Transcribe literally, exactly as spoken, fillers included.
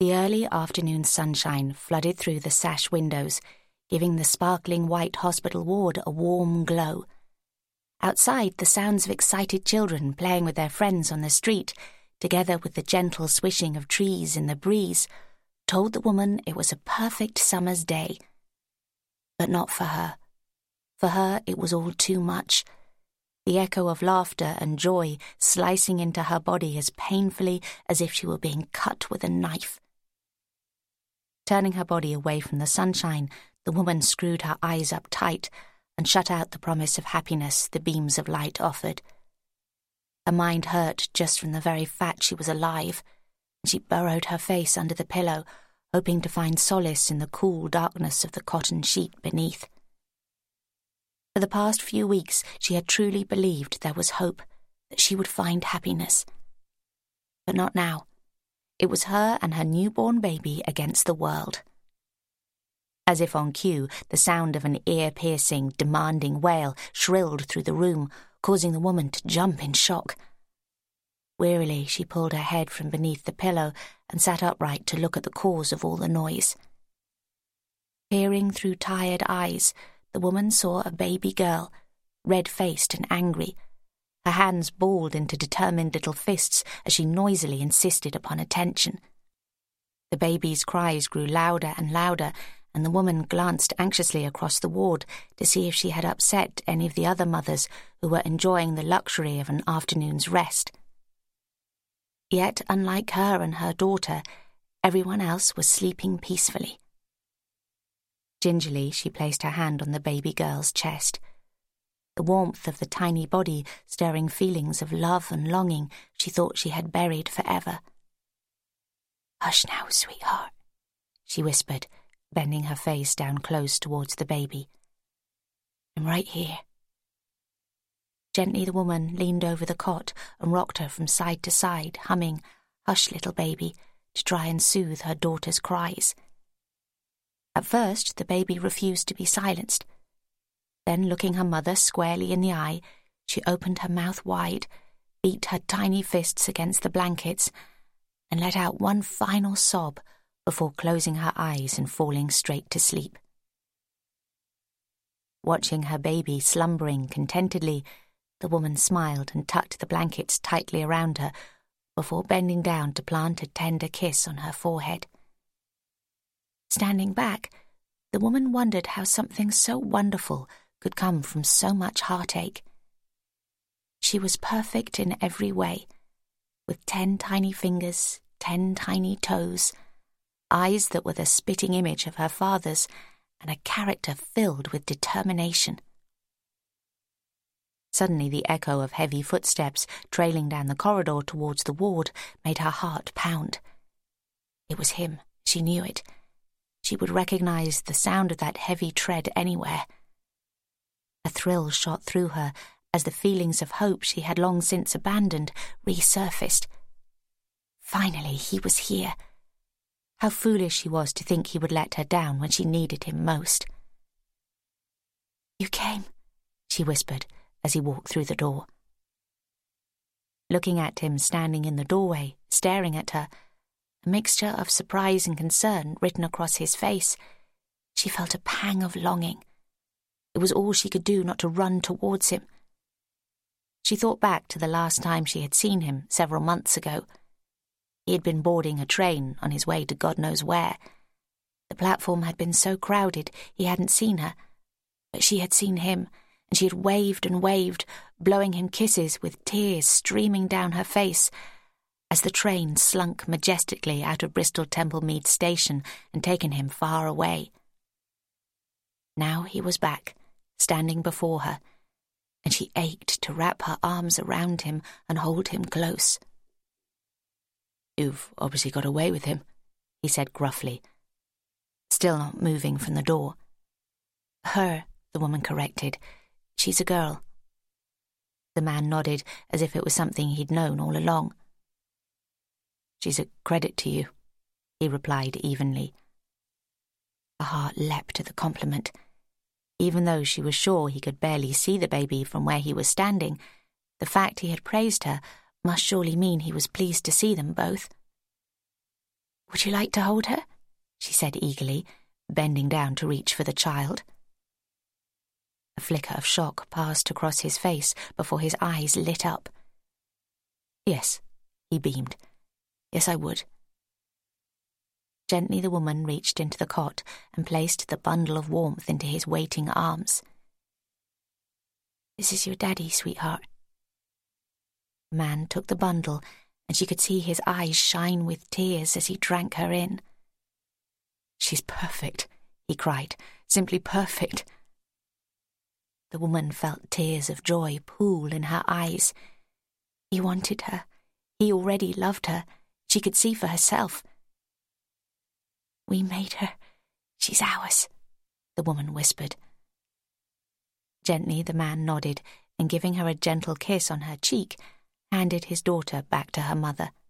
The early afternoon sunshine flooded through the sash windows, giving the sparkling white hospital ward a warm glow. Outside, the sounds of excited children playing with their friends on the street, together with the gentle swishing of trees in the breeze, told the woman it was a perfect summer's day. But not for her. For her, it was all too much. The echo of laughter and joy slicing into her body as painfully as if she were being cut with a knife. Turning her body away from the sunshine, the woman screwed her eyes up tight and shut out the promise of happiness the beams of light offered. Her mind hurt just from the very fact she was alive, and she burrowed her face under the pillow, hoping to find solace in the cool darkness of the cotton sheet beneath. For the past few weeks, she had truly believed there was hope, that she would find happiness. But not now. It was her and her newborn baby against the world. As if on cue, the sound of an ear-piercing, demanding wail shrilled through the room, causing the woman to jump in shock. Wearily, she pulled her head from beneath the pillow and sat upright to look at the cause of all the noise. Peering through tired eyes, the woman saw a baby girl, red-faced and angry, her hands balled into determined little fists as she noisily insisted upon attention. The baby's cries grew louder and louder, and the woman glanced anxiously across the ward to see if she had upset any of the other mothers who were enjoying the luxury of an afternoon's rest. Yet, unlike her and her daughter, everyone else was sleeping peacefully. Gingerly, she placed her hand on the baby girl's chest. The warmth of the tiny body stirring feelings of love and longing she thought she had buried forever. "Hush now, sweetheart," she whispered, bending her face down close towards the baby. "I'm right here." Gently the woman leaned over the cot and rocked her from side to side, humming, "Hush, little baby," to try and soothe her daughter's cries. At first, the baby refused to be silenced. Then, looking her mother squarely in the eye, she opened her mouth wide, beat her tiny fists against the blankets, and let out one final sob before closing her eyes and falling straight to sleep. Watching her baby slumbering contentedly, the woman smiled and tucked the blankets tightly around her before bending down to plant a tender kiss on her forehead. Standing back, the woman wondered how something so wonderful could come from so much heartache. She was perfect in every way, with ten tiny fingers, ten tiny toes, eyes that were the spitting image of her father's, and a character filled with determination. Suddenly the echo of heavy footsteps trailing down the corridor towards the ward made her heart pound. It was him, she knew it. She would recognize the sound of that heavy tread anywhere. A thrill shot through her as the feelings of hope she had long since abandoned resurfaced. Finally, he was here. How foolish she was to think he would let her down when she needed him most. "You came," she whispered as he walked through the door. Looking at him standing in the doorway, staring at her, a mixture of surprise and concern written across his face, she felt a pang of longing. It was all she could do not to run towards him. She thought back to the last time she had seen him several months ago. He had been boarding a train on his way to God knows where. The platform had been so crowded he hadn't seen her, but she had seen him, and she had waved and waved, blowing him kisses with tears streaming down her face, as the train slunk majestically out of Bristol Temple Mead station and taken him far away. Now he was back, standing before her, and she ached to wrap her arms around him and hold him close. "You've obviously got away with him," he said gruffly, still not moving from the door. "Her," the woman corrected. "She's a girl." The man nodded as if it was something he'd known all along. "She's a credit to you," he replied evenly. Her heart leapt at the compliment. Even though she was sure he could barely see the baby from where he was standing, the fact he had praised her must surely mean he was pleased to see them both. "Would you like to hold her?" she said eagerly, bending down to reach for the child. A flicker of shock passed across his face before his eyes lit up. "Yes," he beamed. "Yes, I would." Gently the woman reached into the cot and placed the bundle of warmth into his waiting arms. "This is your daddy, sweetheart." The man took the bundle, and she could see his eyes shine with tears as he drank her in. "She's perfect," he cried. "Simply perfect." The woman felt tears of joy pool in her eyes. He wanted her. He already loved her. She could see for herself. "We made her. She's ours," the woman whispered. Gently the man nodded, and giving her a gentle kiss on her cheek, handed his daughter back to her mother.